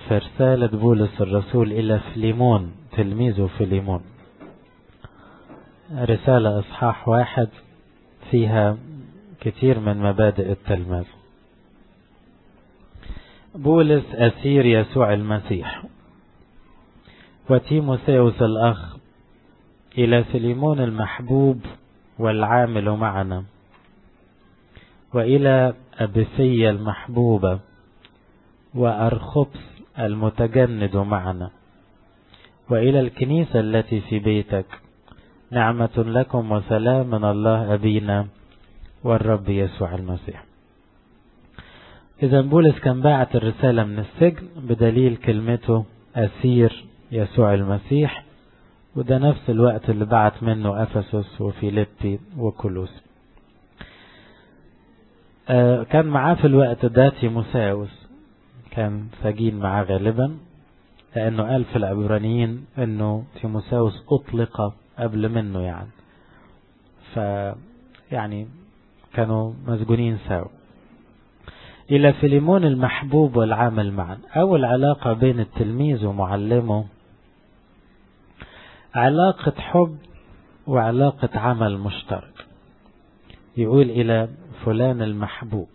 في رسالة بولس الرسول إلى فيليمون تلميذه فيليمون، رسالة إصحاح 1 فيها كتير من مبادئ التلمذة. بولس أسير يسوع المسيح وتيموثاوس الأخ إلى فيليمون المحبوب والعامل معنا، وإلى أبيثية المحبوبة وأرخبس المتجند معنا، وإلى الكنيسة التي في بيتك، نعمة لكم وسلام من الله أبينا والرب يسوع المسيح. إذا بولس كان باعت الرسالة من السجن بدليل كلمته أسير يسوع المسيح، وده نفس الوقت اللي بعت منه أفسس وفيليبي وكولوس. كان معاه في الوقت ده تيموثاوس، كان سجين معاه غالبا، لأنه قال في العبرانيين أنه تيموثاوس أطلق قبل منه يعني كانوا مسجونين سوا. إلى فيليمون المحبوب والعامل معا. أول علاقة بين التلميذ ومعلمه علاقة حب وعلاقة عمل مشترك. يقول إلى فلان المحبوب،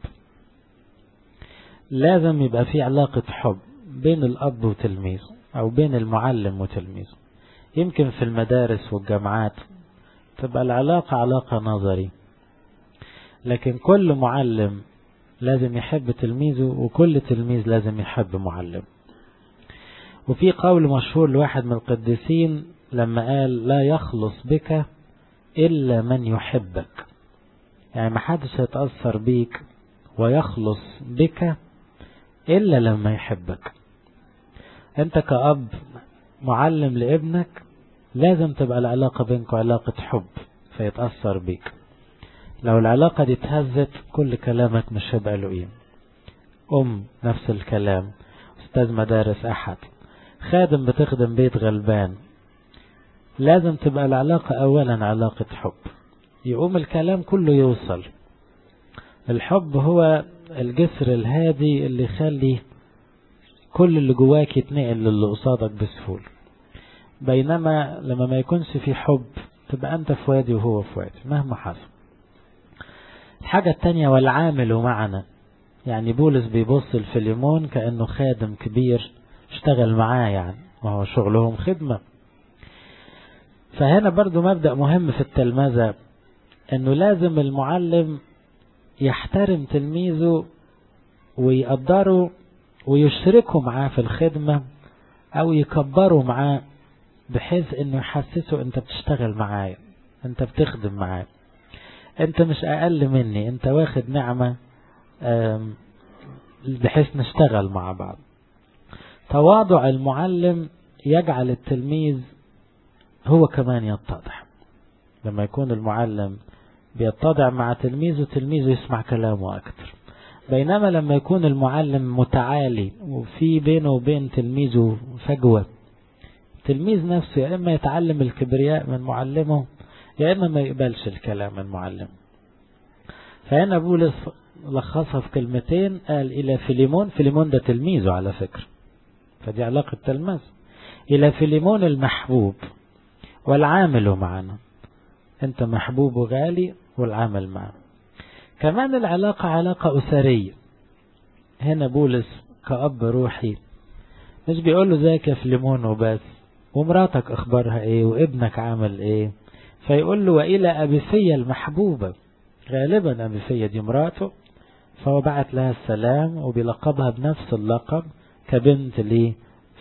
لازم يبقى في علاقة حب بين الأب وتلميذه أو بين المعلم وتلميذه. يمكن في المدارس والجامعات تبقى العلاقة علاقة نظري، لكن كل معلم لازم يحب تلميذه وكل تلميذ لازم يحب معلم. وفي قول مشهور لواحد من القديسين لما قال لا يخلص بك إلا من يحبك، يعني ما حدش هيتأثر بيك ويخلص بك إلا لما يحبك. أنت كأب معلم لابنك لازم تبقى العلاقة بينكم علاقة حب فيتأثر بيك. لو العلاقة دي اتهزت كل كلامك مش هيبقى له قيمة. نفس الكلام، أستاذ مدارس أحد، خادم بتخدم بيت غلبان، لازم تبقى العلاقة أولا علاقة حب، يقوم الكلام كله يوصل. الحب هو الجسر الهادي اللي يخلي كل اللي جواك يتنقل للي قصادك بسهولة. بينما لما ما يكونش في حب تبقى أنت في وادي وهو في وادي مهما حصل. الحاجة التانية والعامل معنا، يعني بولس بيبص لفيليمون كأنه خادم كبير اشتغل معاه، يعني وهو شغلهم خدمة. فهنا برضو مبدأ مهم في التلمذة، انه لازم المعلم يحترم تلميذه ويقدره ويشركه معاه في الخدمة او يكبره معاه، بحيث انه يحسسه انت بتشتغل معايا، انت بتخدم معايا، انت مش اقل مني، انت واخد نعمة، بحيث نشتغل مع بعض. تواضع المعلم يجعل التلميذ هو كمان يتضع. لما يكون المعلم بيتضع مع تلميذه، تلميذه يسمع كلامه أكتر. بينما لما يكون المعلم متعالي وفي بينه وبين تلميذه فجوة، تلميذ نفسه يا إما يتعلم الكبرياء من معلمه يا إما ما يقبلش الكلام من معلمه. فهنا بولس لخصها في كلمتين، قال إلى فيليمون، فيليمون ده تلميذه على فكرة، فدي علاقة تلمذة. إلى فيليمون المحبوب والعامل معنا، أنت محبوب وغالي والعامل معنا. كمان العلاقة علاقة أسرية. هنا بولس كأب روحي مش بيقول له زيك يا فيليمون وبس، ومراتك أخبارها إيه وابنك عامل إيه، فيقول له وإلى أبيثية المحبوبة. غالبا أبيثية دي مراته، فهو بعت لها السلام وبيلقبها بنفس اللقب كبنت ليه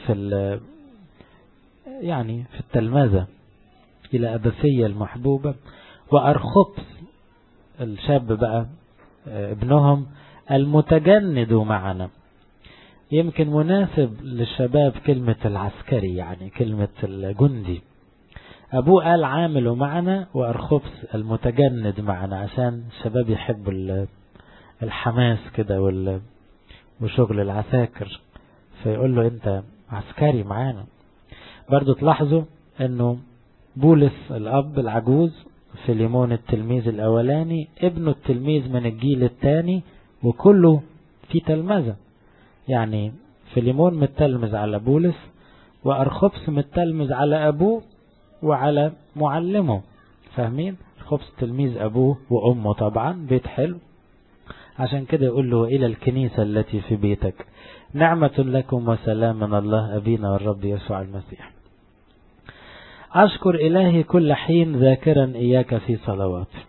يعني في التلمذة. إلى أبيثية المحبوبة وأرخبس الشاب بقى ابنهم المتجند معنا. يمكن مناسب للشباب كلمة العسكري، يعني كلمة الجندي. أبوه قال عامل معنا وأرخبس المتجند معنا، عشان الشباب يحبوا الحماس كده وشغل العساكر، فيقول له أنت عسكري معانا. برضو تلاحظوا أنه بولس الأب العجوز، فيليمون التلميذ الأولاني، ابنه التلميذ من الجيل الثاني، وكله في تلمذة. يعني فيليمون متلمذ على بولس، وأرخبس متلمذ على أبوه وعلى معلمه. فاهمين؟ أرخبس تلميذ أبوه وأمه، طبعا بيت حلو. عشان كده يقول له إلى الكنيسة التي في بيتك نعمة لكم وسلام من الله أبينا والرب يسوع المسيح. أشكر إلهي كل حين ذاكرا إياك في صلواتي.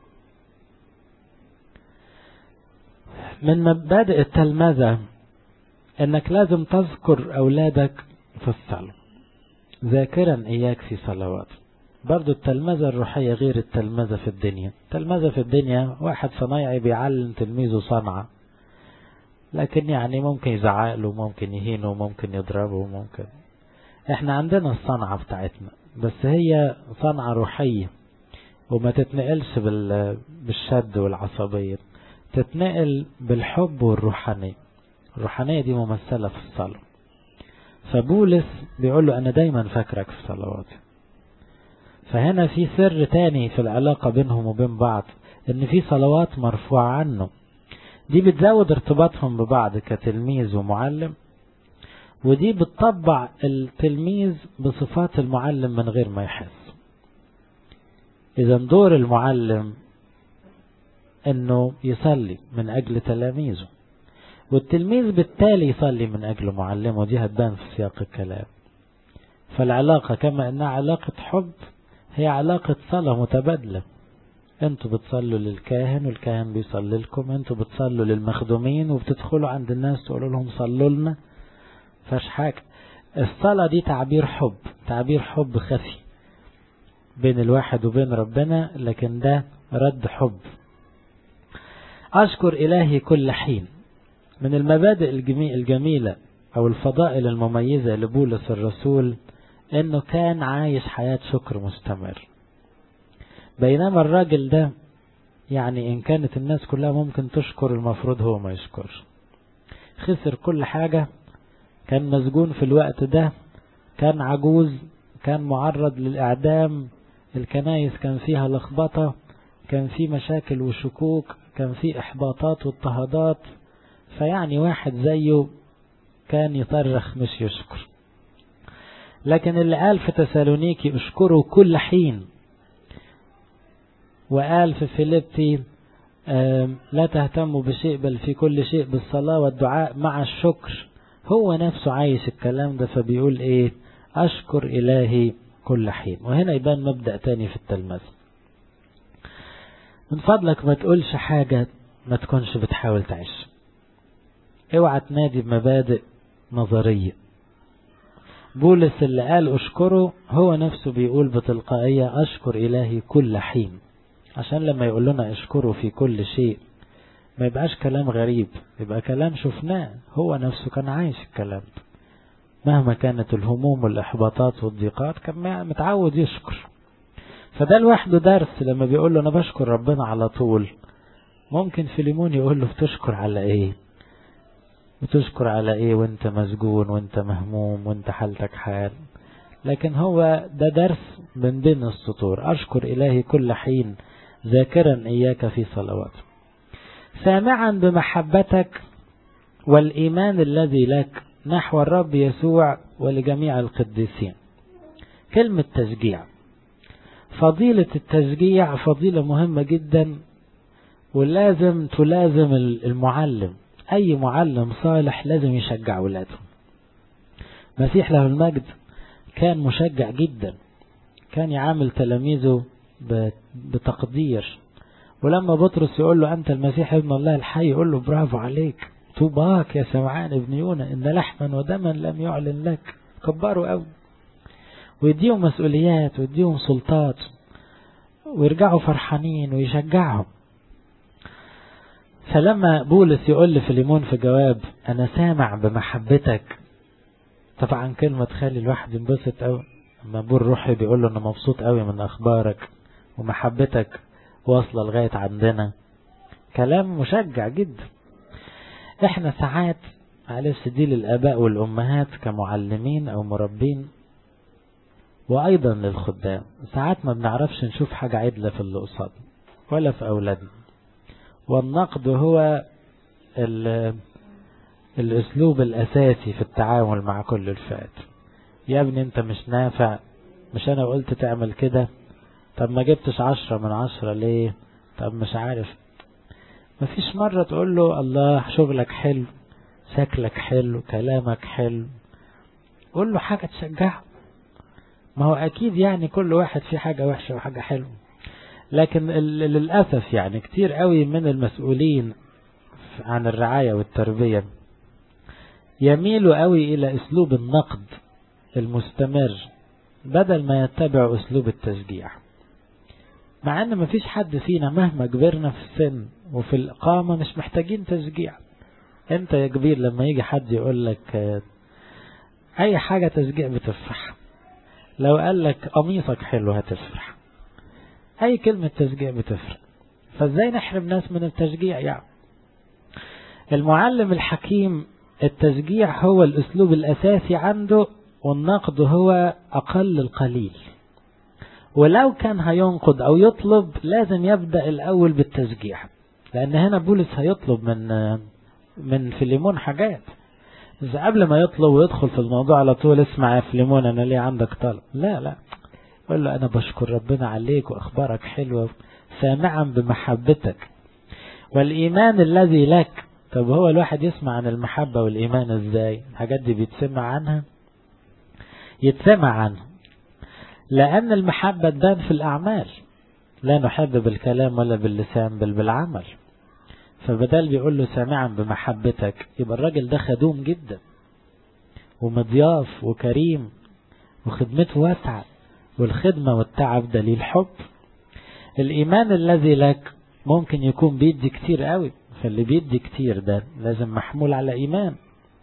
من مبادئ التلمذة أنك لازم تذكر أولادك في الصلاة، ذاكرا إياك في صلواتي. برضو التلمذة الروحية غير التلمذة في الدنيا. التلمذة في الدنيا واحد صنايعي بيعلم تلميذه صنعة، لكن يعني ممكن يزعقله، ممكن يهينه، ممكن يضربه، ممكن. احنا عندنا الصنعة بتاعتنا، بس هي صنعة روحية وما تتنقلش بالشد والعصبية، تتنقل بالحب والروحانية. الروحانية دي ممثلة في الصلاة. فبولس بيقول له أنا دايما فاكرك في صلواتي. فهنا في سر تاني في العلاقة بينهم وبين بعض، ان في صلوات مرفوعة عنه، دي بتزود ارتباطهم ببعض كتلميذ ومعلم، ودي بتطبع التلميذ بصفات المعلم من غير ما يحس. إذا دور المعلم انه يصلي من اجل تلاميذه، والتلميذ بالتالي يصلي من اجل معلمه، دي هتبان في سياق الكلام. فالعلاقة كما انها علاقة حب هي علاقة صلاة متبادلة. انتوا بتصلوا للكاهن والكاهن بيصلي لكم، انتوا بتصلوا للمخدومين وبتدخلوا عند الناس تقولوا لهم صلوا لنا. فاش حاجة. الصلاة دي تعبير حب، تعبير حب خفي بين الواحد وبين ربنا، لكن ده رد حب. أشكر إلهي كل حين. من المبادئ الجميلة أو الفضائل المميزة لبولس الرسول انه كان عايش حياة شكر مستمر. بينما الراجل ده يعني ان كانت الناس كلها ممكن تشكر، المفروض هو ما يشكرش. خسر كل حاجة، كان مسجون في الوقت ده، كان عجوز، كان معرض للإعدام، الكنائس كان فيها لخبطة، كان في مشاكل وشكوك، كان في إحباطات واضطهادات. فيعني واحد زيه كان يصرخ مش يشكر. لكن اللي قال في تسالونيكي اشكروا كل حين، وقال في فيليبي لا تهتموا بشيء بل في كل شيء بالصلاة والدعاء مع الشكر، هو نفسه عايش الكلام ده. فبيقول ايه؟ اشكر الهي كل حين. وهنا يبان مبدأ تاني في التلمذة. من فضلك ما تقولش حاجة ما تكونش بتحاول تعيش. اوعى تنادي بمبادئ نظرية. بولس اللي قال اشكره هو نفسه بيقول بتلقائية اشكر الهي كل حين، عشان لما يقول لنا اشكره في كل شيء ما يبقاش كلام غريب، يبقى كلام شفناه، هو نفسه كان عايش الكلام. مهما كانت الهموم والاحباطات والضيقات كان متعود يشكر. فده لوحده درس. لما بيقول له انا بشكر ربنا على طول، ممكن فيليمون يقول له بتشكر على ايه؟ بتشكر على ايه وانت مسجون وانت مهموم وانت حالتك حال؟ لكن هو ده درس من بين السطور. اشكر الهي كل حين ذاكرا اياك في صلوات، سامعا بمحبتك والايمان الذي لك نحو الرب يسوع ولجميع القديسين. كلمة تشجيع، فضيلة التشجيع فضيلة مهمة جدا، ولازم تلازم المعلم. اي معلم صالح لازم يشجع ولاده. مسيح له المجد كان مشجع جدا، كان يعامل تلاميذه بتقدير. ولما بطرس يقول له أنت المسيح ابن الله الحي، يقول له برافو عليك، طوباك يا سمعان ابن يونا، إن لحما ودما لم يعلن لك. كبروا قوي، ويديهم مسؤوليات ويديهم سلطات، ويرجعوا فرحانين ويشجعهم. فلما بولس يقول لفيليمون في جواب أنا سامع بمحبتك، طبعا كلمة تخلي الواحد ينبسط قوي. لما ابو الروحي بيقول له انا مبسوط قوي من اخبارك ومحبتك واصلة لغاية عندنا، كلام مشجع جدا. احنا ساعات معلش دي للاباء والامهات كمعلمين او مربين، وايضا للخدام، ساعات ما بنعرفش نشوف حاجة عدلة في اللي قصادنا ولا في اولادنا. والنقد هو الأسلوب الأساسي في التعامل مع كل الفئات. يا ابني انت مش نافع، مش انا قلت تعمل كده، طب ما جبتش 10 من 10 ليه، طب مش عارف. مفيش مرة تقول له الله شغلك حلو، شكلك حلو، كلامك حلو، قول له حاجة تشجعه. ما هو أكيد يعني كل واحد فيه حاجة وحشة وحاجة حلوة، لكن للأسف يعني كتير قوي من المسؤولين عن الرعاية والتربية يميلوا قوي إلى أسلوب النقد المستمر بدل ما يتبعوا أسلوب التشجيع. مع أن مفيش حد فينا مهما كبرنا في السن وفي الإقامة مش محتاجين تشجيع. أنت يا كبير لما يجي حد يقول لك أي حاجة تشجيع بتفرح، لو قال لك قميصك حلو هتفرح، أي كلمة تشجيع بتفرح. فازاي نحرم ناس من التشجيع؟ يعني المعلم الحكيم التشجيع هو الأسلوب الأساسي عنده، والنقد هو أقل القليل. ولو كان هينقد أو يطلب لازم يبدأ الأول بالتشجيع، لأن هنا بولس هيطلب من فيليمون حاجات. إذا قبل ما يطلب ويدخل في الموضوع على طول اسمع يا فيليمون أنا ليه عندك طلب، لا قل له أنا بشكر ربنا عليك وأخبارك حلوة سامعا بمحبتك والإيمان الذي لك. طب هو الواحد يسمع عن المحبة والإيمان إزاي؟ الحاجات دي بيتسمع عنها، يتسمع عنها لأن المحبة تبان في الأعمال، لا نحب بالكلام ولا باللسان بل بالعمل. فبدال بيقول له سامعا بمحبتك، يبقى الراجل ده خدوم جدا ومضياف وكريم وخدمته واسعة، والخدمة والتعب دليل حب. الإيمان الذي لك ممكن يكون بيدي كتير قوي، فاللي بيدي كتير ده لازم محمول على إيمان.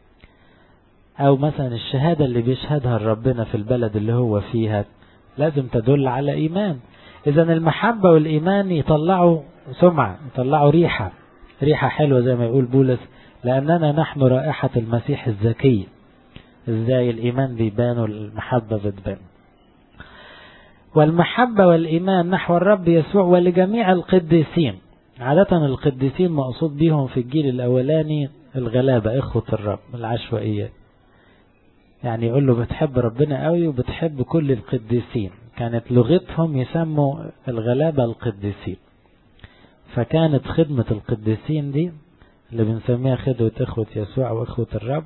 أو مثلا الشهادة اللي بيشهدها ربنا في البلد اللي هو فيها لازم تدل على إيمان. إذا المحبة والإيمان يطلعوا سمعة، يطلعوا ريحة حلوة زي ما يقول بولس، لأننا نحن رائحة المسيح الزكي. إزاي الإيمان بيبان والمحبة بتبان؟ والمحبة والإيمان نحو الرب يسوع ولجميع القديسين. عادة القديسين مقصود بيهم في الجيل الأولاني الغلابة، إخوة الرب، العشوائية. يعني يقول له بتحب ربنا قوي وبتحب كل القديسين. كانت لغتهم يسموا الغلابة القديسين. فكانت خدمة القديسين دي اللي بنسميها خدمة إخوة يسوع وإخوة الرب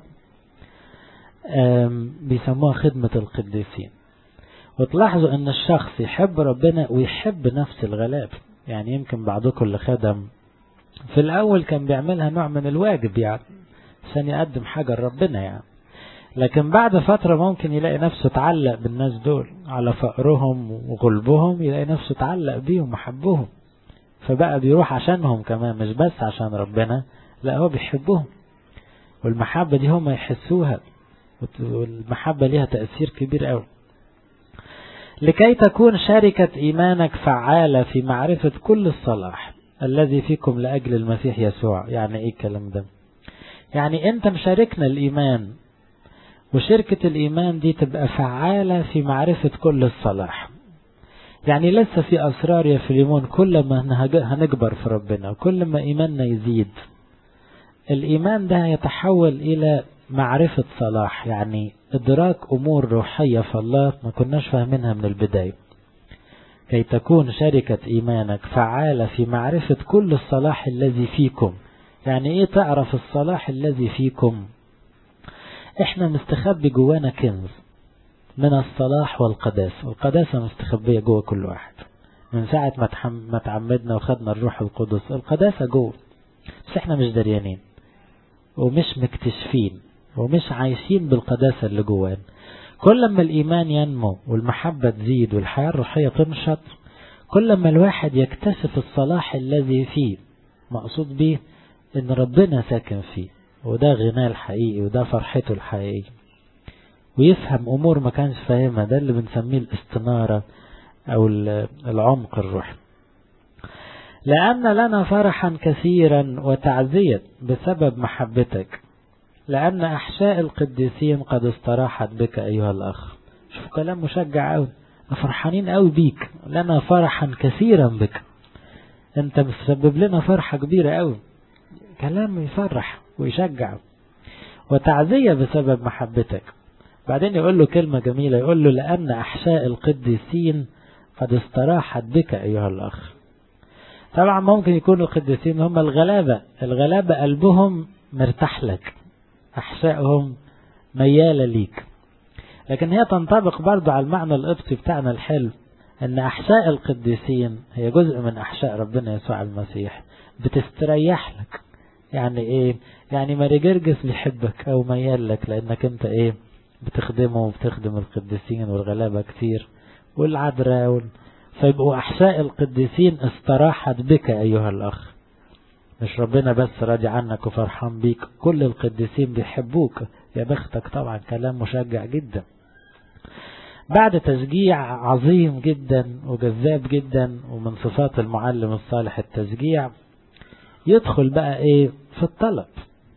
بيسموها خدمة القديسين. وتلاحظوا أن الشخص يحب ربنا ويحب نفس الغلاب. يعني يمكن بعضكم اللي خدم في الأول كان بيعملها نوع من الواجب، يعني عشان يقدم حاجة لربنا يعني، لكن بعد فترة ممكن يلاقي نفسه تعلق بالناس دول على فقرهم وغلبهم، يلاقي نفسه تعلق بيهم وحبهم، فبقى بيروح عشانهم كمان، مش بس عشان ربنا، لا هو بيحبهم. والمحبة دي هم يحسوها، والمحبة ليها تأثير كبير قوي. لكي تكون شركة إيمانك فعالة في معرفة كل الصلاح الذي فيكم لأجل المسيح يسوع. يعني إيه الكلام ده؟ يعني أنت مشاركنا الإيمان، وشركة الإيمان دي تبقى فعالة في معرفة كل الصلاح. يعني لسه في أسرار يا فيليمون، كل ما هنكبر في ربنا وكل ما إيماننا يزيد، الإيمان ده يتحول إلى معرفة صلاح، يعني إدراك أمور روحية في الله ما كناش فاهمينها من البداية. كي تكون شركة إيمانك فعالة في معرفة كل الصلاح الذي فيكم. يعني إيه تعرف الصلاح الذي فيكم؟ إحنا مستخبي جوانا كنز من الصلاح والقداسة. والقداسة مستخبية جوا كل واحد من ساعة ما تعمدنا وخدنا الروح القدس. القداسة جوا، بس إحنا مش دريانين ومش مكتشفين ومش عايشين بالقداسة اللي جوانا. كل ما الإيمان ينمو والمحبة تزيد والحياة الروحية تنشط، كل ما الواحد يكتشف الصلاح الذي فيه. مقصود به إن ربنا ساكن فيه، وده غناه الحقيقي وده فرحته الحقيقية، ويفهم أمور ما كانش فاهمها. ده اللي بنسميه الاستنارة أو العمق الروحي. لأن لنا فرحا كثيرا وتعزية بسبب محبتك، لأن أحشاء القديسين قد استراحت بك أيها الأخ. شوف كلام مشجع أوي، فرحانين أوي بيك، لنا فرحا كثيرا بك. أنت مسبب لنا فرحة كبيرة أوي، كلام يفرح ويشجع. وتعزية بسبب محبتك. بعدين يقول له كلمة جميلة، يقول له لأن أحشاء القديسين قد استراحت بك أيها الأخ. طبعا ممكن يكونوا القديسين هم الغلابة قلبهم مرتاح لك، أحشائهم ميالة ليك. لكن هي تنطبق برضو على المعنى القبطي بتاعنا الحلو، أن أحشاء القديسين هي جزء من أحشاء ربنا يسوع المسيح، بتستريح لك. يعني إيه؟ يعني ماري جرجس بيحبك أو ميال لك لأنك أنت إيه؟ بتخدمه وبتخدم القديسين والغلابة كتير والعذراء فيبقوا أحشاء القديسين استراحت بك أيها الأخ. مش ربنا بس راضي عنك وفرحان بيك، كل القديسين بيحبوك. يا بختك طبعا، كلام مشجع جدا. بعد تشجيع عظيم جدا وجذاب جدا، ومن صفات المعلم الصالح التشجيع، يدخل بقى ايه في الطلب.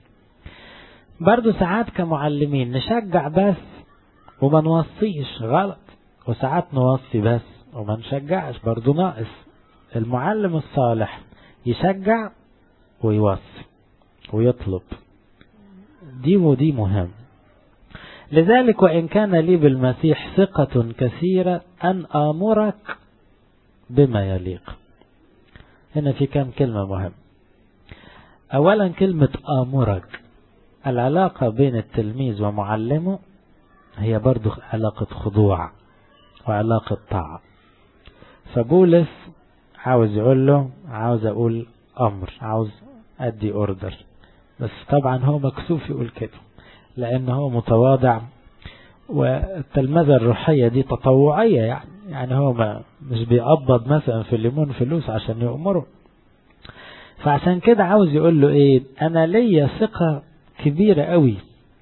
برضو ساعات كمعلمين نشجع بس وما نوصيش، غلط. وساعات نوصي بس وما نشجعش، برضو ناقص. المعلم الصالح يشجع ويوصي ويطلب، دي ودي مهم. لذلك وإن كان لي بالمسيح ثقة كثيرة أن آمرك بما يليق. هنا في كم كلمة مهم. أولا كلمة آمرك، العلاقة بين التلميذ ومعلمه هي برضو علاقة خضوع وعلاقة طاعة. فبولس عاوز يقول له عاوز أقول أمر، عاوز أدي أوردر، بس طبعا هو مكسوف يقول كده لأنه هو متواضع، والتلمذة الروحية دي تطوعية. يعني هو مش بيقبض مثلا في الليمون فلوس عشان يأمره. فعشان كده عاوز يقول له ايه؟ انا ليا ثقة كبيرة قوي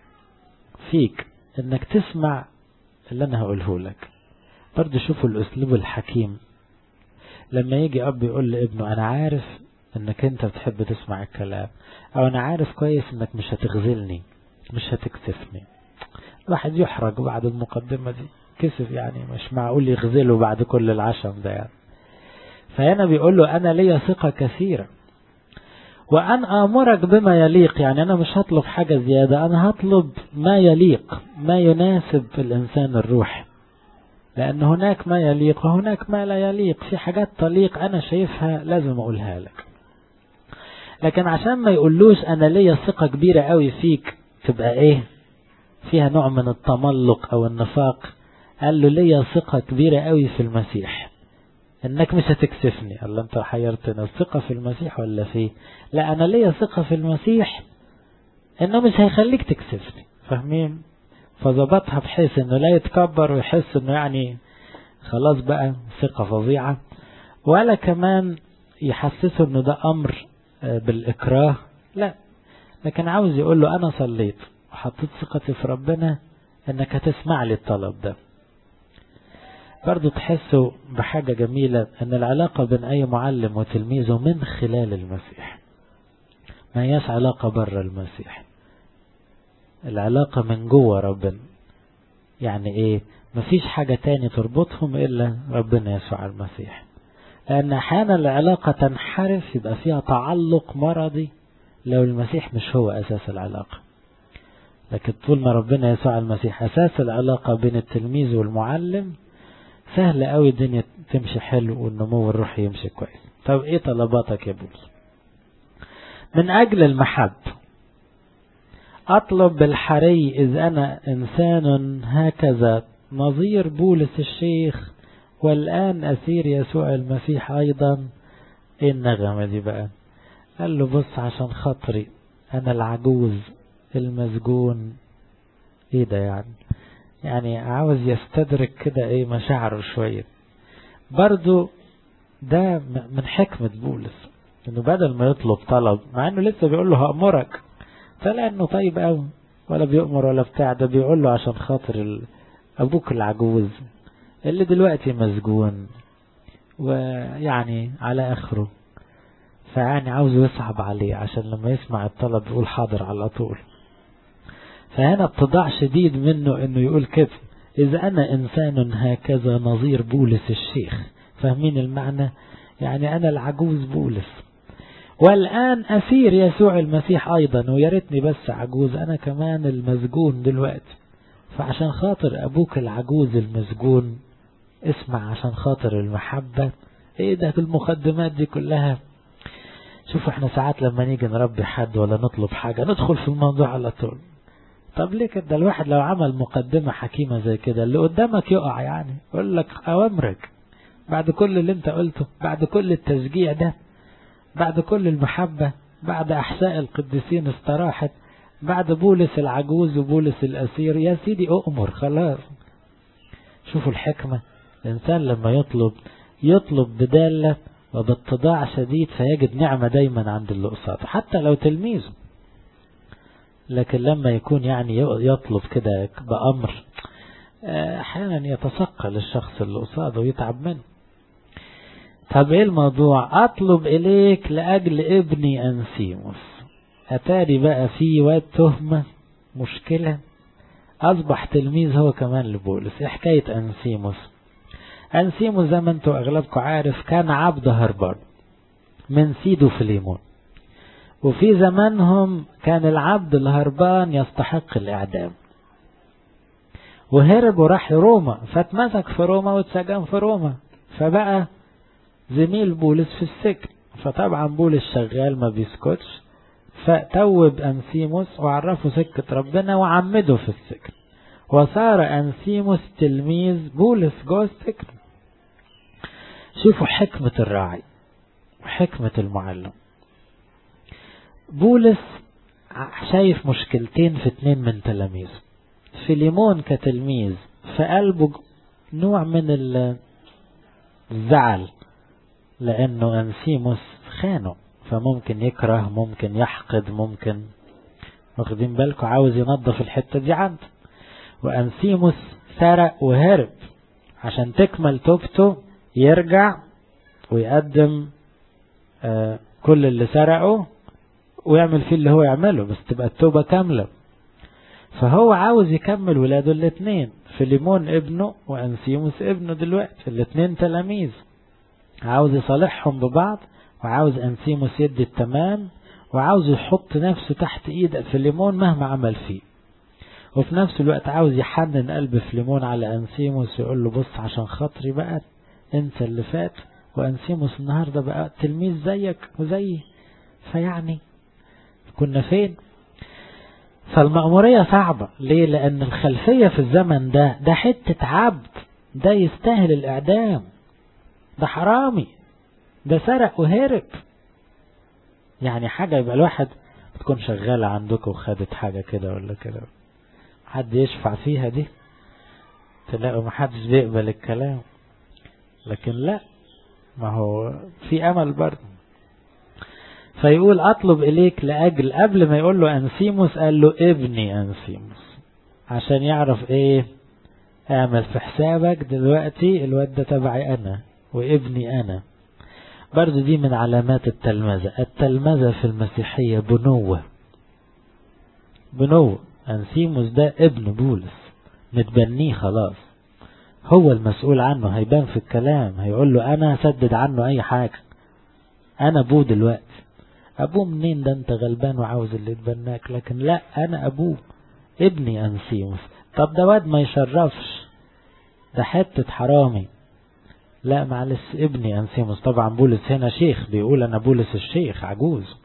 فيك انك تسمع اللي انا هقوله لك. برضو شوفوا الاسلوب الحكيم لما يجي اب يقول لابنه انا عارف انك انت بتحب تسمع الكلام، او انا عارف كويس انك مش هتغزلني مش هتكسفني. الواحد يحرج بعد المقدمة دي، كسف يعني، مش معقول يغزله بعد كل العشم ده يعني. فهنا بيقول له أنا ليا ثقة كثيرة وأن آمرك بما يليق. يعني أنا مش هطلب حاجة زيادة، أنا هطلب ما يليق، ما يناسب الإنسان الروح، لأن هناك ما يليق وهناك ما لا يليق. في حاجات تليق أنا شايفها لازم أقولها لك، لكن عشان ما يقولوش أنا ليا ثقة كبيرة قوي فيك تبقى إيه؟ فيها نوع من التملق أو النفاق. قال له ليا ثقة كبيرة قوي في المسيح انك مش هتكسفني. الله انت حيرتنا، الثقة في المسيح ولا فيه؟ لا، انا ليا ثقة في المسيح انه مش هيخليك تكسفني. فاهمين؟ فظبطها بحيث انه لا يتكبر ويحس انه يعني خلاص بقى ثقة فظيعة، ولا كمان يحسسه انه ده امر بالاكراه. لا، لكن عاوز يقول له انا صليت وحطيت ثقتي في ربنا انك هتسمع لي الطلب ده. برضو تحسوا بحاجة جميلة، ان العلاقة بين اي معلم وتلميذه من خلال المسيح، ما هياش علاقة بره المسيح، العلاقة من جوه ربنا. يعني ايه؟ مفيش حاجة تاني تربطهم الا ربنا يسوع المسيح. لان احيانا العلاقة تنحرف، يبقى فيها تعلق مرضي لو المسيح مش هو اساس العلاقة. لكن طول ما ربنا يسوع المسيح اساس العلاقة بين التلميذ والمعلم، سهل قوي الدنيا تمشي حلو والنمو الروحي يمشي كويس. طب ايه طلباتك يا بولس؟ من اجل المحب اطلب بالحري اذ انا انسان هكذا نظير بولس الشيخ والان اسير يسوع المسيح ايضا. ايه النغمة دي بقى؟ قال له بص، عشان خاطري انا العجوز المسجون. ايه ده يعني عاوز يستدرك كده ايه مشاعره شوية. برضو ده من حكمة بولس، انه بدل ما يطلب طلب، مع انه لسه بيقول له هأمرك، طلع انه طيب قوي ولا بيؤمر ولا بتاع، ده بيقول له عشان خاطر ابوك العجوز اللي دلوقتي مسجون ويعني على اخره، فيعني عاوزه يصعب عليه عشان لما يسمع الطلب يقول حاضر على طول. فهنا اتضاع شديد منه انه يقول كده، اذا انا انسان هكذا نظير بولس الشيخ. فاهمين المعنى؟ يعني انا العجوز بولس، والآن أسير يسوع المسيح أيضا، ويا ريتني بس عجوز أنا كمان المسجون دلوقتي. فعشان خاطر أبوك العجوز المسجون اسمع، عشان خاطر المحبة. ايه ده المقدمات دي كلها؟ شوفوا احنا ساعات لما نيجي نربي حد ولا نطلب حاجة ندخل في الموضوع على طول. طب ليه كده؟ الواحد لو عمل مقدمة حكيمة زي كده اللي قدامك يقع، يعني يقول لك أوامرك بعد كل اللي انت قلته، بعد كل التشجيع ده، بعد كل المحبة، بعد أحساء القديسين استراحت، بعد بولس العجوز وبولس الأسير، يا سيدي أؤمر خلاص. شوفوا الحكمة، الإنسان لما يطلب بدالة وباتضاع شديد فيجد نعمة دايما عند اللي قصاده حتى لو تلميذه. لكن لما يكون يعني يطلب كده بأمر أحيانا يتثقل الشخص اللي قصاده ويتعب منه. طب ايه الموضوع؟ اطلب اليك لاجل ابني انسيموس. اتاري بقى في واد تهمة مشكلة، اصبح تلميذ هو كمان لبولس. ايه حكاية انسيموس؟ انسيموس زي ما انتوا اغلبكم عارف كان عبد هربان من سيده فيليمون، وفي زمانهم كان العبد الهربان يستحق الاعدام، وهرب وراح روما، فاتمسك في روما واتسجن في روما، فبقى زميل بولس في السجن. فطبعا بولس شغال ما بيسكتش، فتوب أنسيموس وعرفه سكة ربنا وعمده في السجن، وصار أنسيموس تلميذ بولس جوه السجن. شوفوا حكمة الراعي وحكمة المعلم. بولس شايف مشكلتين في 2 من تلاميذه. فيليمون كتلميذ في قلبه نوع من الزعل لأنه أنسيموس خانه، فممكن يكره، ممكن يحقد، ممكن، واخدين بالكم، عاوز ينظف الحتة دي عنده. وأنسيموس سرق وهرب، عشان تكمل توبته يرجع ويقدم كل اللي سرقه ويعمل فيه اللي هو يعمله، بس تبقى التوبة كاملة. فهو عاوز يكمل ولاده الاثنين، فيليمون ابنه وأنسيموس ابنه، دلوقتي الاثنين تلاميذ، عاوز يصالحهم ببعض، وعاوز أنسيموس يدي التمام، وعاوز يحط نفسه تحت ايد فيليمون مهما عمل فيه، وفي نفس الوقت عاوز يحنن قلب فيليمون على أنسيموس ويقول له بص عشان خاطري بقى انسى اللي فات، وأنسيموس النهاردة بقى تلميذ زيك وزيي، فيعني كنا فين؟ فالمأمورية صعبة. ليه؟ لأن الخلفية في الزمن ده حتة عبد، ده يستاهل الإعدام، ده حرامي، ده سرق وهرب. يعني حاجة يبقى الواحد بتكون شغالة عندك وخدت حاجة كده ولا كده، حد يشفع فيها دي؟ تلاقوا محدش بيقبل الكلام. لكن لا، ما هو في أمل برضه. فيقول أطلب إليك لأجل، قبل ما يقول له أنسيموس قال له ابني أنسيموس، عشان يعرف ايه، اعمل في حسابك دلوقتي الواد ده تبعي أنا وابني أنا. برضو دي من علامات التلمذة. التلمذة في المسيحية بنوة. أنسيموس ده ابن بولس، متبنيه خلاص، هو المسؤول عنه، هيبان في الكلام، هيقول له أنا سدد عنه أي حاجة، أنا أبوه دلوقتي. أبوه منين ده؟ أنت غلبان وعاوز اللي يتبناك. لكن لا، أنا أبوه، ابني أنسيموس. طب ده واد ما يشرفش، ده حتة حرامي. لا معلش، ابني أنسيموس. طبعا بولس هنا شيخ، بيقول أنا بولس الشيخ عجوز.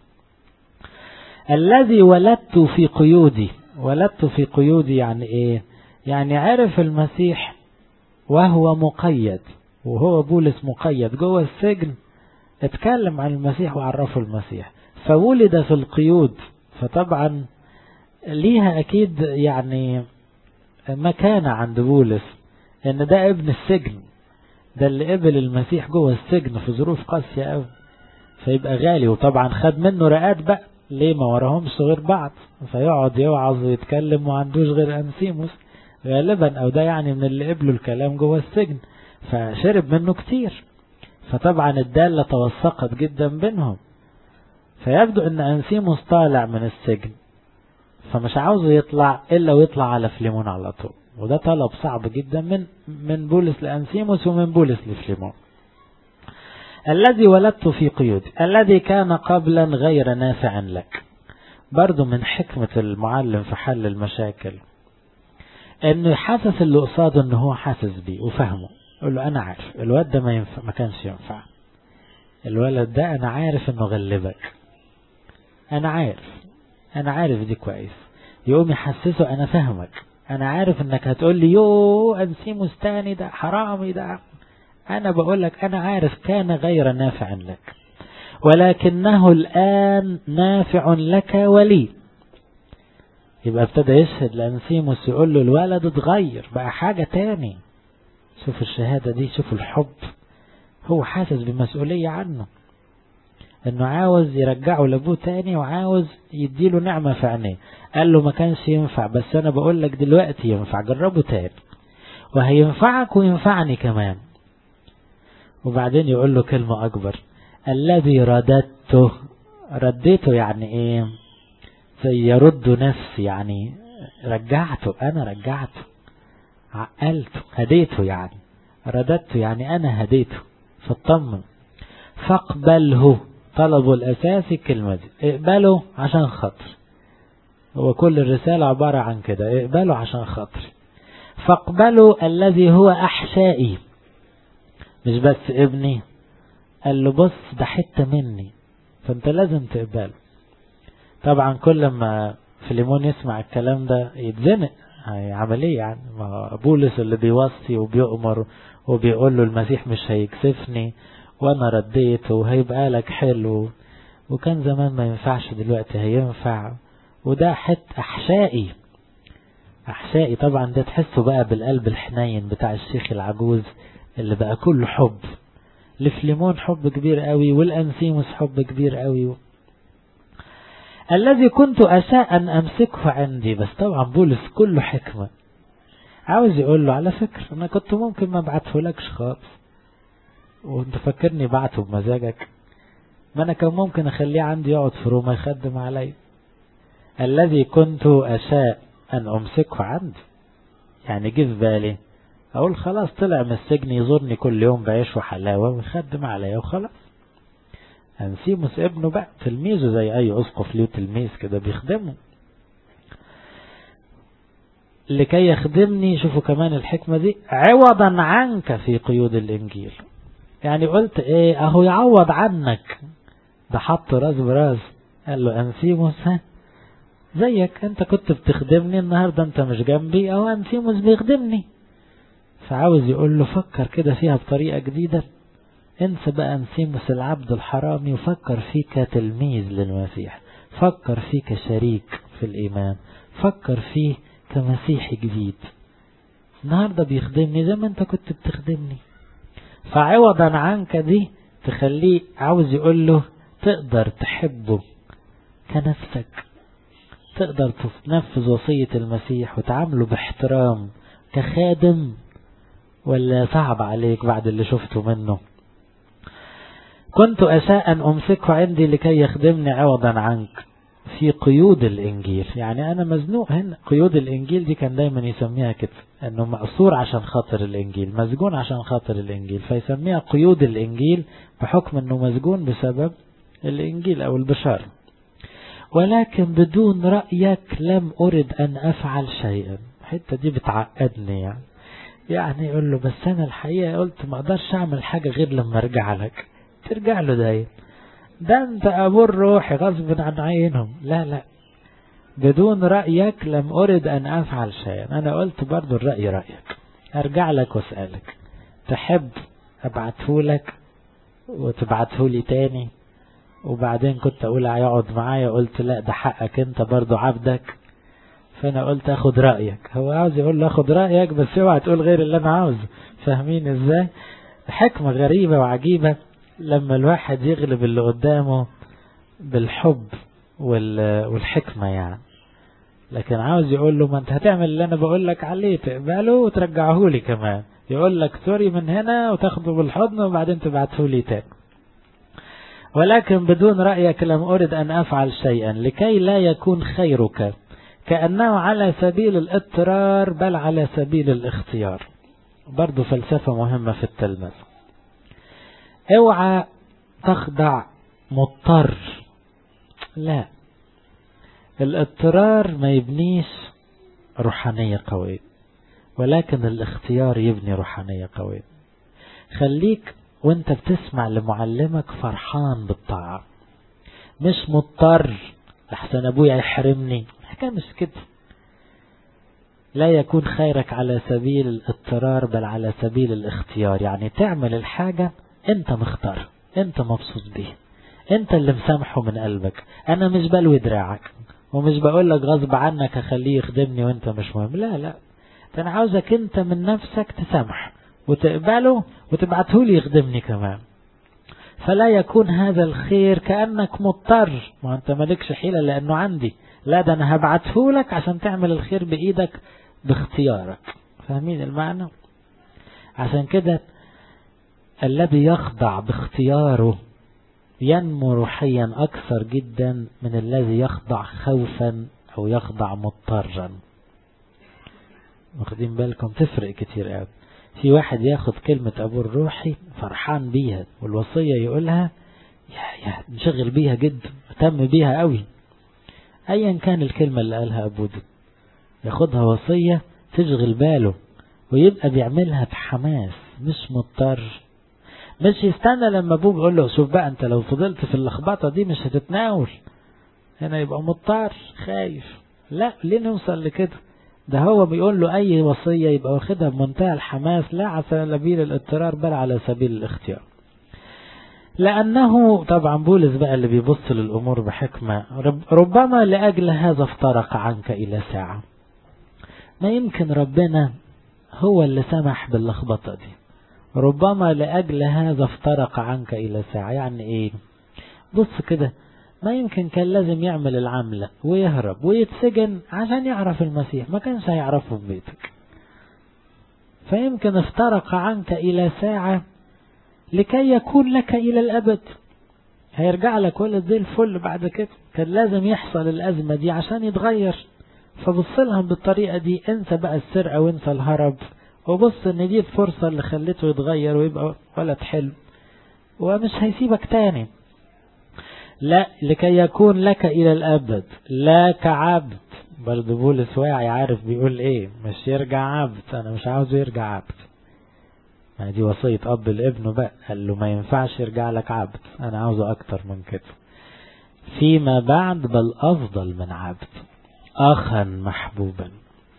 الذي ولدت في قيودي. ولدت في قيودي يعني ايه؟ يعني عرف المسيح وهو مقيد، وهو بولس مقيد جوه السجن، اتكلم عن المسيح وعرفه المسيح، فولد في القيود. فطبعا ليها اكيد يعني مكانة عند بولس، ان ده ابن السجن، ده اللي قبل المسيح جوه السجن في ظروف قاسية قوي، فيبقى غالي. وطبعا خد منه رقات بقى، ليه؟ ما وراهمش غير بعض، فيقعد يوعظ ويتكلم وعندوش غير أنسيموس غالبا، او ده يعني من اللي قبلوا الكلام جوه السجن، فشرب منه كتير. فطبعا الدالة توثقت جدا بينهم، فيبدو ان أنسيموس طالع من السجن، فمش عاوزه يطلع الا ويطلع على فيليمون على طول، وده طلب صعب جدا من بولس لأنسيموس ومن بولس لفيليمون. الذي ولدت في قيودي الذي كان قبلا غير نافع لك. برضو من حكمة المعلم في حل المشاكل انه يحسس اللي قصاده انه هو حاسس بيه وفهمه. يقول له انا عارف الواد ده ما كانش ينفع، الولد ده انا عارف انه غلبك، انا عارف دي كويس. يقوم يحسسه انا فهمك، انا عارف انك هتقول لي يوه أنسيموس تاني ده حرامي ده، انا بقول لك انا عارف كان غير نافع لك ولكنه الآن نافع لك ولي. يبقى ابتدى يشهد لأنسيموس يقول له الولد اتغير بقى حاجة تاني. شوف الشهادة دي، شوف الحب، هو حاسس بمسؤولية عنه، انه عاوز يرجعه لابوه تاني وعاوز يديله نعمة في عينيه. قال له ما كانش ينفع بس انا بقول لك دلوقتي ينفع، جربه تاني وهينفعك وينفعني كمان. وبعدين يقول له كلمة اكبر، الذي رديته يعني ايه؟ يرد نفسي، يعني رجعته، انا رجعته، عقلته، هديته، يعني رددته يعني انا هديته. فاطمن. فاقبله، طلبه الاساسي الكلمة دي، اقبله عشان خاطر. هو كل الرسالة عبارة عن كده، اقبله عشان خاطر. فاقبله الذي هو احشائي، مش بس ابني، قال له بص ده حتة مني فانت لازم تقبله. طبعا كل ما فيليمون يسمع الكلام ده يتزنق، عملية يعني، ما بولس اللي بيوصي وبيؤمر وبيقول له المسيح مش هيكسفني وانا رديته وهيبقى لك حلو، وكان زمان ما ينفعش دلوقتي هينفع، وده احشائي. طبعا ده تحسه بقى بالقلب الحنين بتاع الشيخ العجوز اللي بقى كله حب. لفليمون حب كبير قوي، والأنسيموس حب كبير قوي. الذي كنت أشاء أن أمسكه عندي، بس طبعا بولس كله حكمة، عاوز يقول له على فكرة أنا كنت ممكن ما ابعته لكش خالص، وانت فكرني بعته بمزاجك، ما أنا كان ممكن أخليه عندي يقعد في روما يخدم علي. الذي كنت أشاء أن أمسكه عندي، يعني جه في بالي أقول خلاص طلع من السجن يزورني كل يوم بعيش وحلاوة ويخدم عليا وخلاص. أنسيموس ابنه بقى تلميذه زي أي أسقف له تلميذ كده بيخدمه. لكي يخدمني، شوفوا كمان الحكمة دي، عوضا عنك في قيود الإنجيل. يعني قلت ايه اهو يعوض عنك، ده حط راس براس. قال له أنسيموس زيك انت كنت بتخدمني، النهاردة انت مش جنبي، اهو أنسيموس بيخدمني. فعاوز يقول له فكر كده فيها بطريقة جديدة، انسى بقى أنسيموس العبد الحرامي وفكر فيه كتلميذ للمسيح، فكر فيه كشريك في الإيمان، فكر فيه كمسيحي جديد النهاردة بيخدمني زي ما انت كنت بتخدمني. فعوضا عنك دي تخليه عاوز يقول له تقدر تحبه كنفسك، تقدر تنفذ وصية المسيح وتعامله باحترام كخادم، ولا صعب عليك بعد اللي شفته منه؟ كنت أشاء أن أمسكه عندي لكي يخدمني عوضا عنك في قيود الإنجيل. يعني أنا مزنوق هنا. قيود الإنجيل دي كان دايما يسميها كده، أنه مأسور عشان خاطر الإنجيل، مسجون عشان خاطر الإنجيل، فيسميها قيود الإنجيل بحكم أنه مسجون بسبب الإنجيل أو البشارة. ولكن بدون رأيك لم أرد أن أفعل شيئا. الحتة دي بتعقدني يعني يقول له بس أنا الحقيقة قلت ما أقدرش أعمل حاجة غير لما أرجع لك. ترجع له ده أنت أبو الروح غصب عن عينهم. لا، بدون رأيك لم أرد أن أفعل شيئا. أنا قلت برضو الرأي رأيك، أرجع لك واسألك تحب أبعته لك وتبعته لي تاني. وبعدين كنت أقول هيقعد معايا، قلت لا ده حقك أنت برضو عبدك، فأنا قلت أخد رأيك. هو عاوز يقول له أخد رأيك بس اوعى تقول غير اللي أنا عاوزه. فاهمين إزاي؟ حكمة غريبة وعجيبة لما الواحد يغلب اللي قدامه بالحب والحكمة يعني. لكن عاوز يقول له ما انت هتعمل اللي انا بقول لك عليه، تقبله وترجعه لي كمان. يقول لك سوري من هنا وتاخده بالحضن وبعدين تبعته لي تاني. ولكن بدون رأيك لم أرد أن أفعل شيئا لكي لا يكون خيرك كأنه على سبيل الاضطرار بل على سبيل الاختيار. برضو فلسفة مهمة في التلمذة، اوعى تخضع مضطر، لا، الاضطرار ما يبنيش روحانية قوية، ولكن الاختيار يبني روحانية قوية. خليك وانت بتسمع لمعلمك فرحان بالطاعة، مش مضطر لحسن ابويا يحرمني، الحكاية مش كده. لا يكون خيرك على سبيل الاضطرار بل على سبيل الاختيار، يعني تعمل الحاجة انت مختار، انت مبسوط بيه، انت اللي مسامحه من قلبك. انا مش بلوي دراعك ومش بقول لك غصب عنك اخليه يخدمني وانت مش مهم، لا لا، انا عاوزك انت من نفسك تسامح وتقبله وتبعته لي يخدمني كمان. فلا يكون هذا الخير كأنك مضطر، ما انت مالكش حيلة لانه عندي، لا، ده انا هبعته لك عشان تعمل الخير بايدك باختيارك. فاهمين المعنى؟ عشان كده الذي يخضع باختياره ينمو روحيا أكثر جدا من الذي يخضع خوفا أو يخضع مضطرا. واخدين بالكم؟ تفرق كتير قوي. في واحد ياخد كلمة أبو الروحي فرحان بيها والوصية يقولها يا نشغل بيها جدا، اهتم بيها قوي، أيا كان الكلمة اللي قالها أبو دي، ياخدها وصية تشغل باله ويبقى بيعملها بحماس مش مضطر. مش يستنى لما ابوه يقول له شوف بقى انت لو فضلت في اللخبطه دي مش هتتناول، هنا يبقى مضطر خايف. لا، ليه نوصل لكده؟ ده هو بيقول له اي وصيه يبقى واخدها بمنتهى الحماس، لا على سبيل الاضطرار بل على سبيل الاختيار. لانه طبعا بولس بقى اللي بيبص للامور بحكمه، ربما لاجل هذا افترق عنك الى ساعه. ما يمكن ربنا هو اللي سمح باللخبطه دي، ربما لأجل هذا افترق عنك إلى ساعة. يعني إيه؟ بص كده، ما يمكن كان لازم يعمل العملة ويهرب ويتسجن عشان يعرف المسيح، ما كانش هيعرفه في بيتك. فيمكن افترق عنك إلى ساعة لكي يكون لك إلى الأبد، هيرجع لك ولد زي الفل بعد كده. كان لازم يحصل الأزمة دي عشان يتغير، فبصلهم بالطريقة دي، انسى بقى السرقة وانسى الهرب، وبص ان دي الفرصة اللي خليته يتغير ويبقى ولد حلو ومش هيسيبك تاني. لا، لكي يكون لك الى الابد لا كعبد. برضه بولس واعي عارف بيقول ايه، مش يرجع عبد، انا مش عاوزه يرجع عبد. ما دي وصية اب لابنه بقى، قال له ما ينفعش يرجع لك عبد، انا عاوزه اكتر من كده. فيما بعد بل افضل من عبد اخا محبوبا،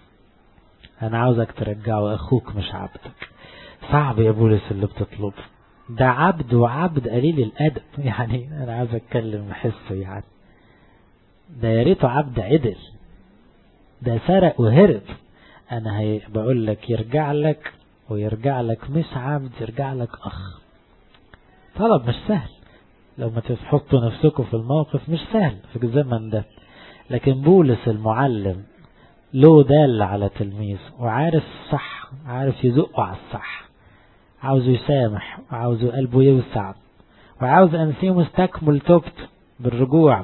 انا عاوزك ترجعه اخوك مش عبدك. صعب يا بولس اللي بتطلبه ده، عبد وعبد قليل الادب، يعني انا عاوز اتكلم بحسه، يعني ده يا ريته عبد عدل، ده سرق وهرب. انا بقول لك يرجع لك، ويرجع لك مش عبد، يرجع لك اخ. طلب مش سهل، لو ما تحطوا نفسكم في الموقف مش سهل في الزمن ده، لكن بولس المعلم له دال على تلميذ وعارف صح، عارف يزقه على الصح، عاوز يسامح وعاوز قلبه يوسع وعاوز أنسيموس تكمل توبت بالرجوع.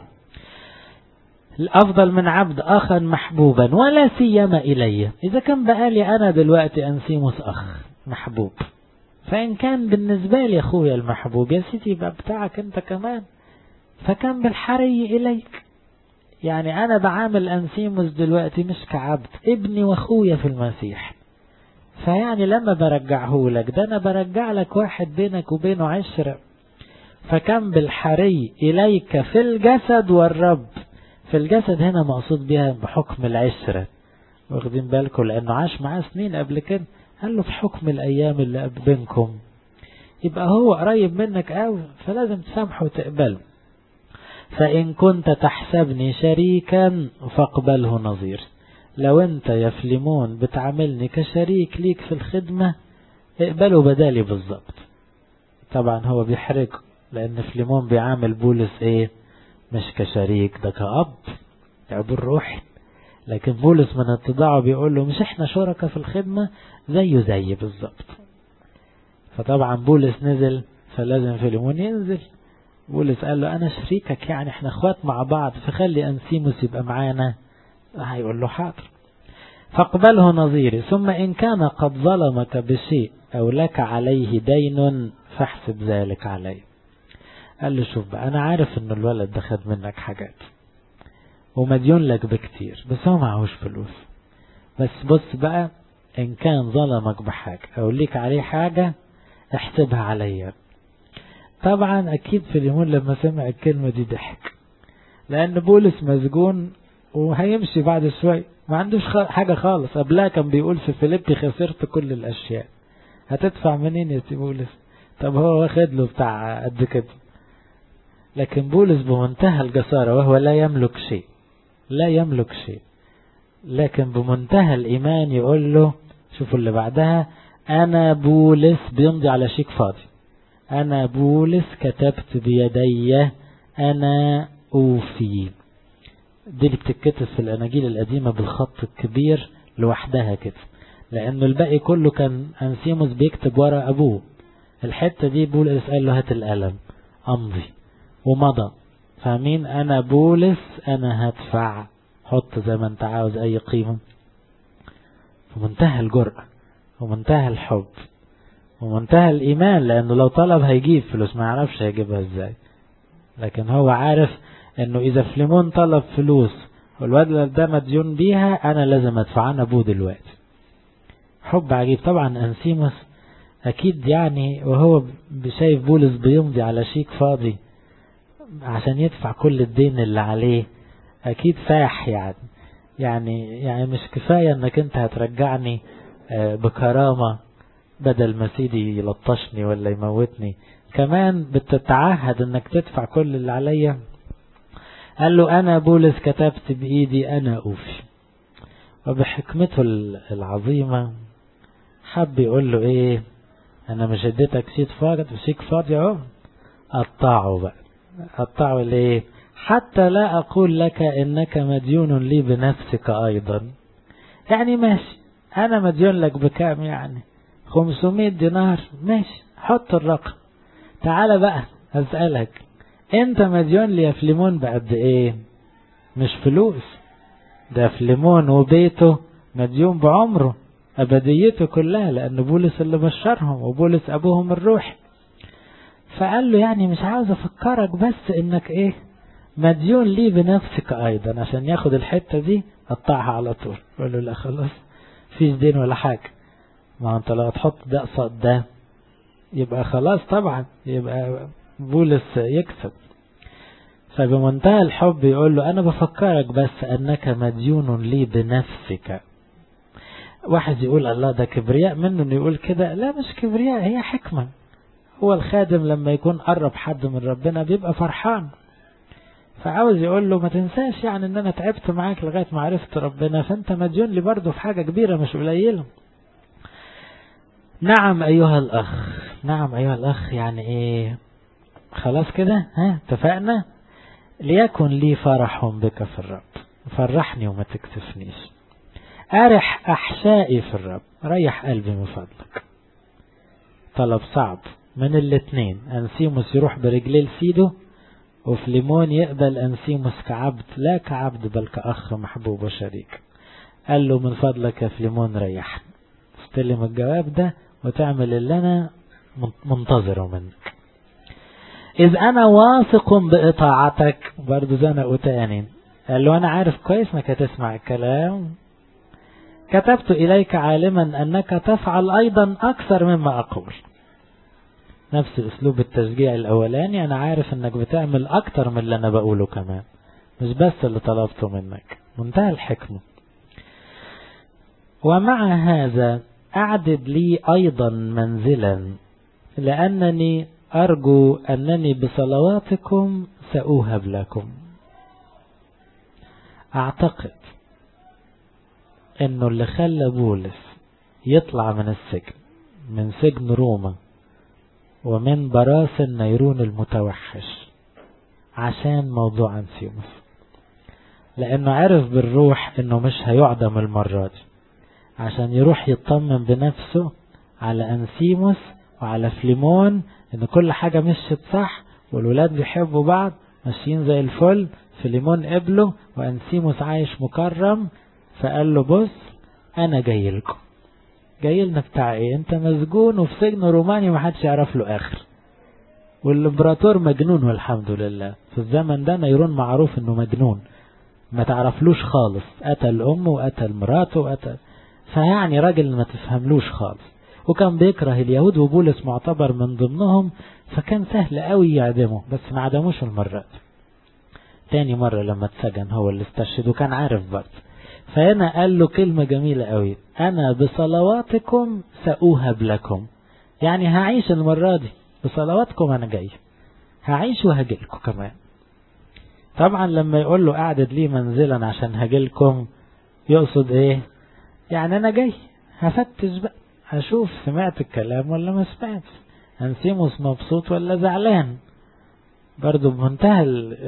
الأفضل من عبد أخا محبوبا ولا سيما إلي. إذا كان بقالي أنا دلوقتي أنسيموس أخ محبوب، فإن كان بالنسبة لي أخويا المحبوب يا سيدي يبقى بتاعك أنت كمان، فكان بالحري إليك. يعني أنا بعامل أنسيموس دلوقتي مش كعبد، ابني وأخويا في المسيح، فيعني لما برجعه لك ده أنا برجع لك واحد بينك وبينه عشرة، فكان بالحري إليك في الجسد والرب. في الجسد هنا مقصود بها بحكم العشرة، واخدين بالكم، لأنه عاش معاه سنين قبل كده، قال له في حكم الأيام اللي بينكم، يبقى هو قريب منك قوي، فلازم تسامحه وتقبله. فإن كنت تحسبني شريكا فاقبله نظير. لو انت يا فليمون بتعاملني كشريك ليك في الخدمة، اقبله بدالي بالظبط. طبعا هو بيحرج، لأن فليمون بيعامل بولس ايه؟ مش كشريك، ده كأب عبد الروح. لكن بولس من اتضاعه بيقول له مش احنا شركة في الخدمة، زيه زي بالظبط. فطبعا بولس نزل، فلازم فليمون ينزل. بولس قال له انا شريكك، يعني احنا اخوات مع بعض، فخلي انسيموس يبقى معانا. هيقول له حاضر. فاقبله نظيري. ثم ان كان قد ظلمك بشيء او لك عليه دين فاحسب ذلك علي. قال له شوف بقى، أنا عارف إن الولد ده خد منك حاجات ومديون لك بكتير، بس هو معهوش فلوس. بس بص بقى، إن كان ظلمك بحاجة أو ليك عليه حاجة احسبها عليا. طبعا أكيد فيليمون لما سمع الكلمة دي ضحك، لأن بولس مسجون وهيمشي بعد شوي، ما عندوش حاجة خالص. قبلها كان بيقول في فيليبي خسرت كل الأشياء، هتدفع منين يا بولس؟ طب هو واخد له بتاع قد كده. لكن بولس بمنتهى الجسارة وهو لا يملك شيء، لا يملك شيء، لكن بمنتهى الإيمان يقول له، شوفوا اللي بعدها، أنا بولس بيمضي على شيك فاضي، أنا بولس كتبت بيدي أنا أوفي. دي اللي بتتكتب في الأناجيل القديمة بالخط الكبير لوحدها كده، لأنه الباقي كله كان أنسيموس بيكتب ورا أبوه. الحتة دي بولس قال له هات القلم أمضي، ومضى. فاهمين؟ أنا بولس أنا هدفع، حط زي ما انت عاوز أي قيمة. ومنتهى الجرأة ومنتهى الحب ومنتهى الإيمان، لأنه لو طلب هيجيب فلوس، ما يعرفش هيجيبها ازاي، لكن هو عارف انه اذا فليمون طلب فلوس والواد ده مديون بيها انا لازم ادفع، انا ابوه دلوقتي. حب عجيب. طبعا أنسيموس اكيد يعني وهو شايف بولس بيمضي على شيك فاضي عشان يدفع كل الدين اللي عليه، اكيد فاح يعني مش كفاية انك انت هترجعني بكرامة بدل ما سيدي يلطشني ولا يموتني، كمان بتتعهد انك تدفع كل اللي عليا. قال له أنا بولس كتبت بإيدي أنا أوفي. وبحكمته العظيمة حب يقول له إيه، أنا مش اديتك شيك فاضي اهو، قطعه بقى. قطعه ليه؟ حتى لا أقول لك إنك مديون لي بنفسك أيضا. يعني ماشي، أنا مديون لك بكام؟ يعني 500 دينار، ماشي، حط الرقم. تعال بقى أسألك، انت مديون لي يا فليمون بقد ايه؟ مش فلوس، ده فليمون وبيته مديون بعمره، ابديته كلها، لان بولس اللي بشرهم وبولس ابوهم الروح. فقال له يعني مش عاوز افكرك بس انك ايه، مديون لي بنفسك ايضا، عشان ياخد الحتة دي قطعها على طول. قال له لا خلاص، فيش دين ولا حاجة. ما انت لو تحط ده قصاد ده يبقى خلاص، طبعا يبقى بولس يكسب. فبمنتهى الحب يقول له أنا بفكرك بس أنك مديون لي بنفسك. واحد يقول الله ده كبرياء منه انه يقول كده، لا مش كبرياء، هي حكمة. هو الخادم لما يكون قرب حد من ربنا بيبقى فرحان، فعاوز يقول له ما تنساش يعني ان انا تعبت معاك لغاية ما عرفت ربنا، فانت مديون لي برضه في حاجة كبيرة مش قليلة. نعم أيها الأخ، نعم أيها الأخ، يعني إيه؟ خلاص كده، ها اتفقنا. ليكن لي فرح بك في الرب، فرحني وما تكسفنيش. أرح أحشائي في الرب، ريح قلبي من فضلك. طلب صعب من الاتنين، أنسيموس يروح برجليه لسيده، وفليمون يقبل أنسيموس كعبد، لا كعبد بل كأخ محبوب وشريك. قال له من فضلك يا فليمون ريحني، استلم الجواب ده وتعمل اللي أنا منتظره منك. إذ أنا واثق بإطاعتك، برضو زنقه تاني. قال له أنا عارف كويس انك هتسمع الكلام، كتبت إليك عالما أنك تفعل أيضا أكثر مما أقول. نفس أسلوب التشجيع الأولاني، أنا عارف أنك بتعمل أكتر من اللي أنا بقوله كمان، مش بس اللي طلبته منك. منتهى الحكمة. ومع هذا أعدد لي أيضا منزلا، لأنني أرجو أنني بصلواتكم سأوهب لكم. أعتقد أنه اللي خلى بولس يطلع من السجن، من سجن روما ومن براس النيرون المتوحش، عشان موضوع أنسيموس، لأنه عرف بالروح أنه مش هيعدم المرة دي، عشان يروح يطمن بنفسه على أنسيموس وعلى فليمون، ان كل حاجة مشيت صح والولاد بيحبوا بعض ماشيين زي الفل. فليمون قبله وأنسيموس عايش مكرم. فقال له بص انا جاي لكم، جاي لنا بتاع ايه؟ انت مسجون وفي سجن روماني ومحدش يعرف له اخر، والامبراطور مجنون والحمد لله. في الزمن ده نيرون معروف انه مجنون، ما تعرفلوش خالص، قتل امه وقتل مراته وقتل، فيعني راجل ما تفهملوش خالص، وكان بيكره اليهود وبولس معتبر من ضمنهم، فكان سهل قوي يعدمه، بس ما عدموش المرة دي. تاني مرة لما اتسجن هو اللي استشهد وكان عارف برضه. فهنا قال له كلمة جميلة قوي، انا بصلواتكم سأوهب لكم، يعني هعيش المرة دي بصلواتكم، انا جاي هعيش وهجيلكم كمان. طبعا لما يقول له اعدد لي منزلا عشان هجيلكم، يقصد ايه؟ يعني انا جاي هفتش بقى، هشوف سمعت الكلام ولا ما سمعت، أنسيموس مبسوط ولا زعلان، برضو بمنتهى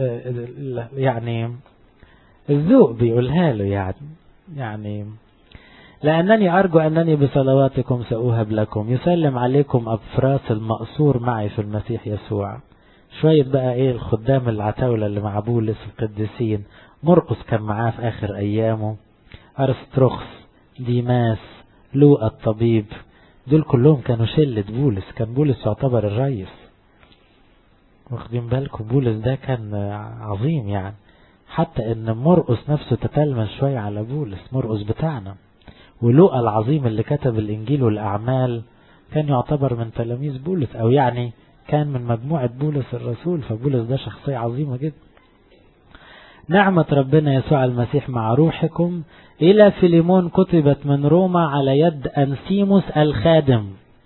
يعني الذوق بيقولها له، يعني لأنني أرجو أنني بصلواتكم سأوهب لكم، يسلم عليكم أبفراس المأسور معي في المسيح يسوع. شوية بقى ايه الخدام العتاولة اللي مع بولس القديسين، مرقس كان معاه في آخر أيامه، أرسطرخس، ديماس، لوقا الطبيب، دول كلهم كانوا شلة بولس، كان بولس يعتبر الرئيس. واخدين بالكم بولس ده كان عظيم يعني، حتى ان مرقس نفسه تتلمذ شوية على بولس، مرقس بتاعنا. ولوقا العظيم اللي كتب الانجيل والاعمال كان يعتبر من تلاميذ بولس، او يعني كان من مجموعة بولس الرسول، فبولس ده شخصية عظيمة جدا. نعمة ربنا يسوع المسيح مع روحكم. إلى فيليمون كتبت من روما على يد أنسيموس الخادم،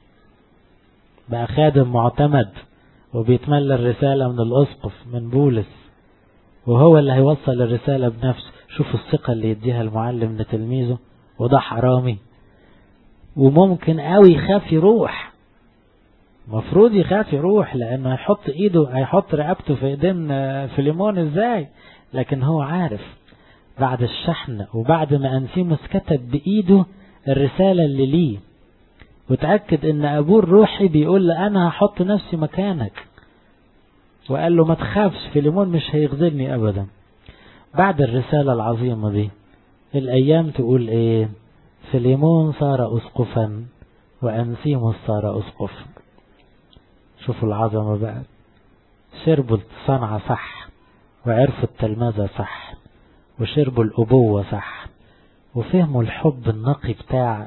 بقى خادم معتمد وبيتملى الرسالة من الأسقف من بولس، وهو اللي هيوصل الرسالة بنفسه. شوفوا الثقة اللي يديها المعلم لتلميذه، وده حرامي وممكن قوي يخاف يروح، مفروض يخاف يروح لأنه هيحط رقبته في ايدين فيليمون ازاي، لكن هو عارف بعد الشحن وبعد ما أنسيموس كتب بإيده الرسالة اللي ليه، وتأكد ان أبوه الروحي بيقول له أنا هحط نفسي مكانك، وقال له ما تخافش فيليمون مش هيخذلني أبدا. بعد الرسالة العظيمة دي الأيام تقول إيه؟ فيليمون صار أسقفا وأنسيموس صار أسقف. شوفوا العظمة بقى، شربوا الصنعة صح، وعرفوا التلمذة صح، وشربوا الأبوة صح، وفهموا الحب النقي بتاع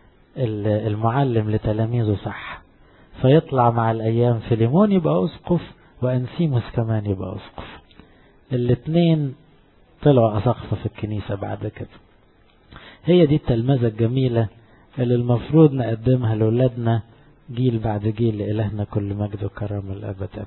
المعلم لتلاميذه صح، فيطلع مع الأيام فيليمون يبقى أسقف وأنسيموس كمان يبقى أسقف. الاثنين طلعوا أسقف في الكنيسة بعد كده. هي دي التلمذة الجميلة اللي المفروض نقدمها لأولادنا جيل بعد جيل، لإلهنا كل مجد وكرم الأبد.